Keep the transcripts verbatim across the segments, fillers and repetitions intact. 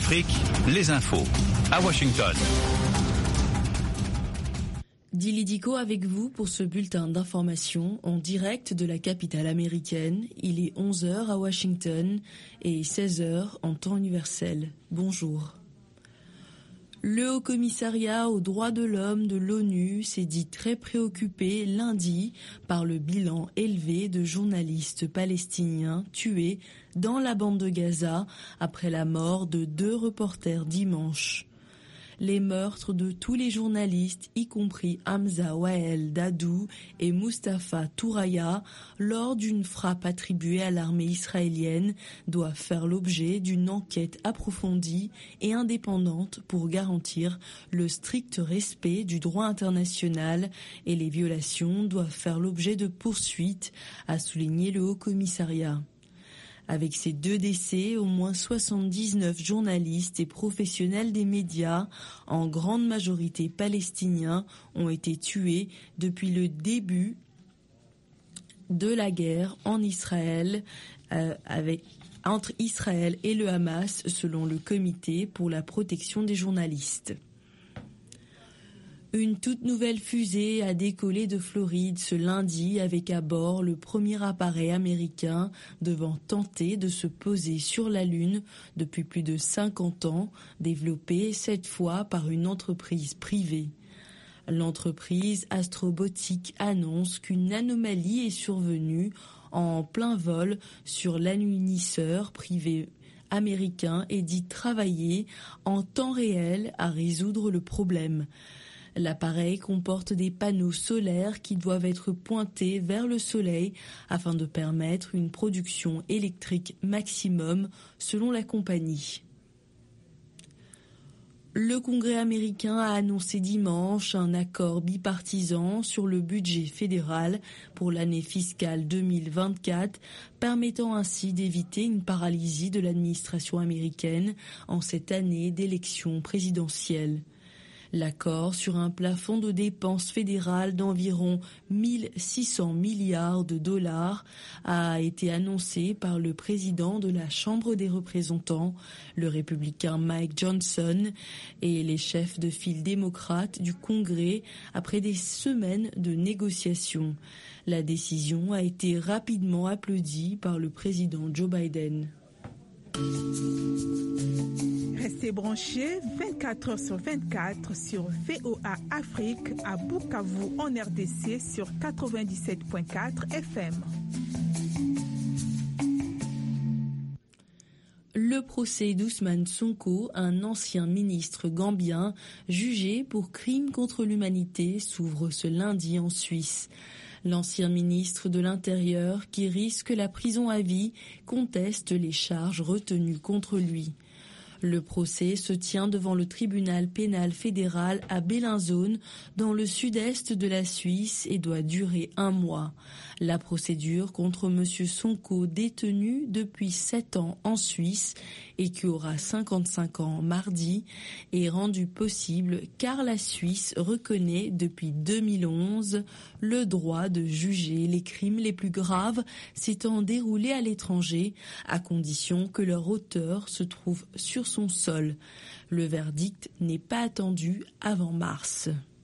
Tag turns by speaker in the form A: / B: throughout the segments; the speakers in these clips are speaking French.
A: Afrique, les infos à Washington.
B: Dili Diko avec vous pour ce bulletin d'information en direct de la capitale américaine. Il est onze heures à Washington et seize heures en temps universel. Bonjour. Le Haut-Commissariat aux droits de l'homme de l'ONU s'est dit très préoccupé lundi par le bilan élevé de journalistes palestiniens tués dans la bande de Gaza après la mort de deux reporters dimanche. Les meurtres de tous les journalistes, y compris Hamza Wael Dadou et Mustafa Touraya, lors d'une frappe attribuée à l'armée israélienne, doivent faire l'objet d'une enquête approfondie et indépendante pour garantir le strict respect du droit international, et les violations doivent faire l'objet de poursuites, a souligné le Haut-Commissariat. Avec ces deux décès, au moins soixante-dix-neuf journalistes et professionnels des médias, en grande majorité palestiniens, ont été tués depuis le début de la guerre en Israël, euh, avec, entre Israël et le Hamas, selon le Comité pour la protection des journalistes. Une toute nouvelle fusée a décollé de Floride ce lundi avec à bord le premier appareil américain devant tenter de se poser sur la Lune depuis plus de cinquante ans, développé cette fois par une entreprise privée. L'entreprise Astrobotic annonce qu'une anomalie est survenue en plein vol sur l'alunisseur privé américain et dit travailler en temps réel à résoudre le problème. L'appareil comporte des panneaux solaires qui doivent être pointés vers le soleil afin de permettre une production électrique maximum selon la compagnie. Le Congrès américain a annoncé dimanche un accord bipartisan sur le budget fédéral pour l'année fiscale deux mille vingt-quatre, permettant ainsi d'éviter une paralysie de l'administration américaine en cette année d'élection présidentielle. L'accord sur un plafond de dépenses fédérales d'environ mille six cents milliards de dollars a été annoncé par le président de la Chambre des représentants, le républicain Mike Johnson, et les chefs de file démocrates du Congrès après des semaines de négociations. La décision a été rapidement applaudie par le président Joe Biden.
C: Restez branchés vingt-quatre heures sur vingt-quatre sur V O A Afrique à Bukavu en R D C sur quatre-vingt-dix-sept virgule quatre F M.
B: Le procès d'Ousmane Sonko, un ancien ministre gambien jugé pour crimes contre l'humanité, s'ouvre ce lundi en Suisse. L'ancien ministre de l'Intérieur, qui risque la prison à vie, conteste les charges retenues contre lui. Le procès se tient devant le tribunal pénal fédéral à Bellinzone, dans le sud-est de la Suisse, et doit durer un mois. La procédure contre M. Sonko, détenu depuis sept ans en Suisse et qui aura cinquante-cinq ans mardi, est rendue possible car la Suisse reconnaît depuis deux mille onze le droit de juger les crimes les plus graves s'étant déroulés à l'étranger, à condition que leur auteur se trouve sur son sol. Le verdict n'est pas attendu avant mars.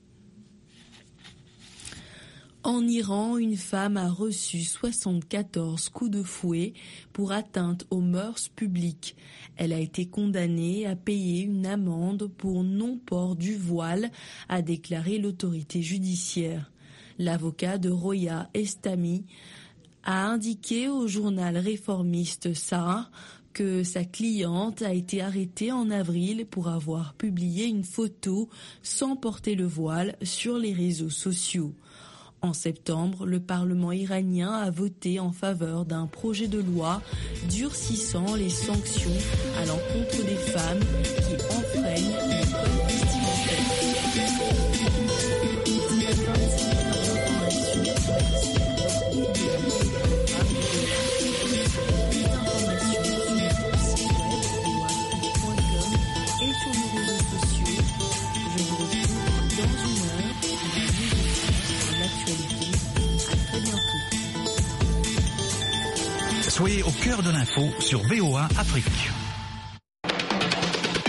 B: En Iran, une femme a reçu soixante-quatorze coups de fouet pour atteinte aux mœurs publiques. Elle a été condamnée à payer une amende pour non-port du voile, a déclaré l'autorité judiciaire. L'avocat de Roya Estami a indiqué au journal réformiste Sahar que sa cliente a été arrêtée en avril pour avoir publié une photo sans porter le voile sur les réseaux sociaux. En septembre, le Parlement iranien a voté en faveur d'un projet de loi durcissant les sanctions à l'encontre des femmes qui enfreignent le code vestimentaire.
A: Soyez au cœur de l'info sur V O A Afrique.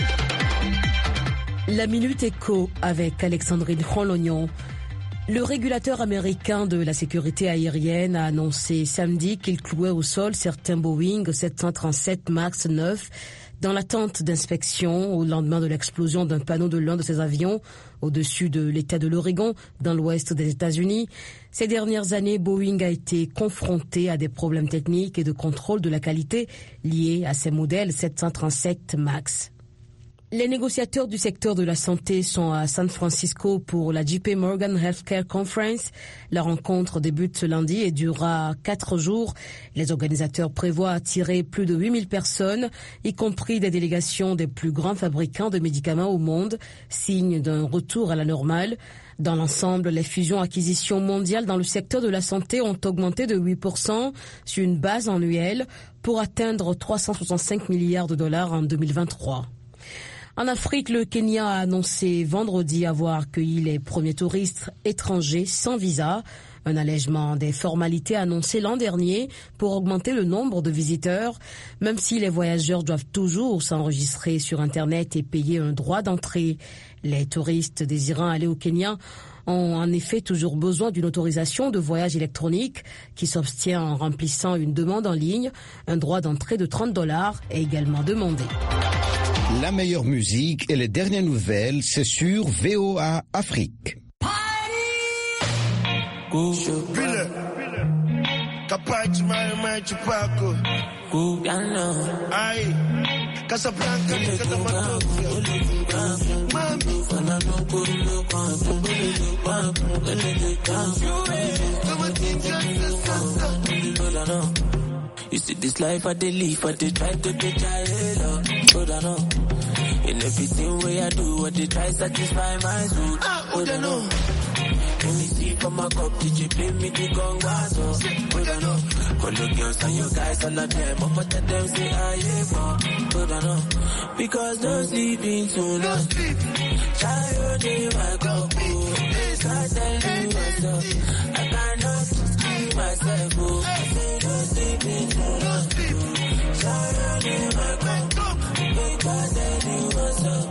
D: La Minute Éco avec Alexandrine Rolognon. Le régulateur américain de la sécurité aérienne a annoncé samedi qu'il clouait au sol certains Boeing sept cent trente-sept MAX neuf dans l'attente d'inspection au lendemain de l'explosion d'un panneau de l'un de ces avions au-dessus de l'État de l'Oregon, dans l'ouest des États-Unis. Ces dernières années, Boeing a été confronté à des problèmes techniques et de contrôle de la qualité liés à ces modèles sept cent trente-sept MAX. Les négociateurs du secteur de la santé sont à San Francisco pour la J P Morgan Healthcare Conference. La rencontre débute ce lundi et durera quatre jours. Les organisateurs prévoient attirer plus de huit mille personnes, y compris des délégations des plus grands fabricants de médicaments au monde, signe d'un retour à la normale. Dans l'ensemble, les fusions-acquisitions mondiales dans le secteur de la santé ont augmenté de huit pour cent sur une base annuelle pour atteindre trois cent soixante-cinq milliards de dollars en deux mille vingt-trois. En Afrique, le Kenya a annoncé vendredi avoir accueilli les premiers touristes étrangers sans visa. Un allègement des formalités annoncé l'an dernier pour augmenter le nombre de visiteurs, même si les voyageurs doivent toujours s'enregistrer sur Internet et payer un droit d'entrée. Les touristes désirant aller au Kenya ont en effet toujours besoin d'une autorisation de voyage électronique qui s'obtient en remplissant une demande en ligne. Un droit d'entrée de trente dollars est également demandé.
E: La meilleure musique et les dernières nouvelles, c'est sur V O A Afrique.
F: You see this life I dey live, I dey try to get tired, hold on up. In everything way I do, I dey try satisfy my soul, hold on up. Let me see from my cup, did you play me the congas, hold on up. Call the girls and your guys, all of them, I'ma tell them say I ain't fun, hold on up. Because no sleeping tonight, child in my cup, I tell you myself, I cannot keep myself, oh, I say no sleeping tonight, child in my cup, I tell you myself,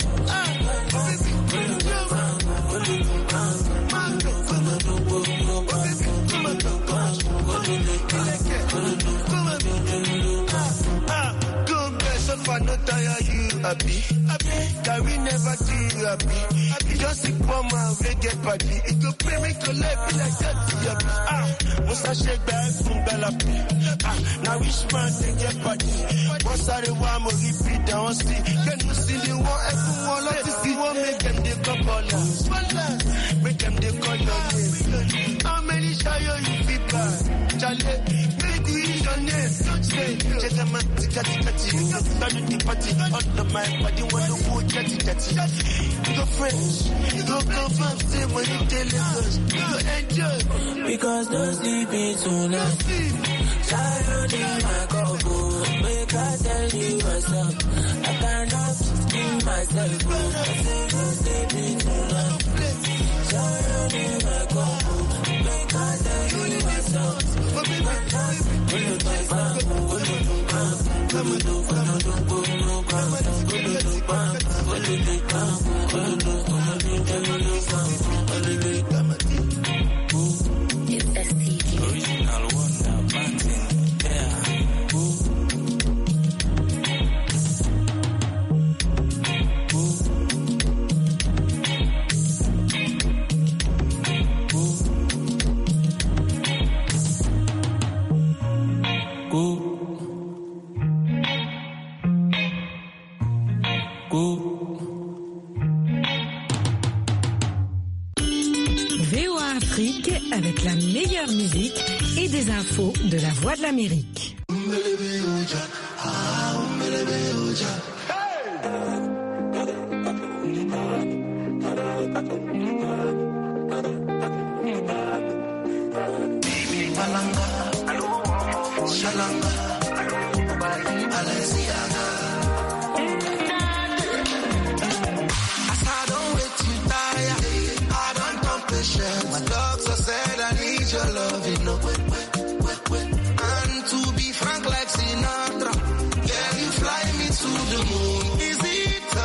G: I no tire you happy, can we never do you happy? You just sick one man, we get party. It go pay me to life be like that, happy. Ah, once I shake back from Bella, ah, now which man they get party? Once I the one more repeat down, see, can you see the one everyone like to see one make them they couple, make them they call your name. How many shy you feel bad? Charlie, make we your name. Say, check them out, tika tika tika. Starting the party, all of my body wanna go chatty chatty. Go French, go confirm, say when you tell us, go enjoy.
F: Because no sleeping tonight, child in my cup, make I tell you myself, I cannot keep myself, I say no sleeping tonight, child in my cup, make I tell you myself.
H: V O A Afrique avec la meilleure musique et des infos de la Voix de l'Amérique.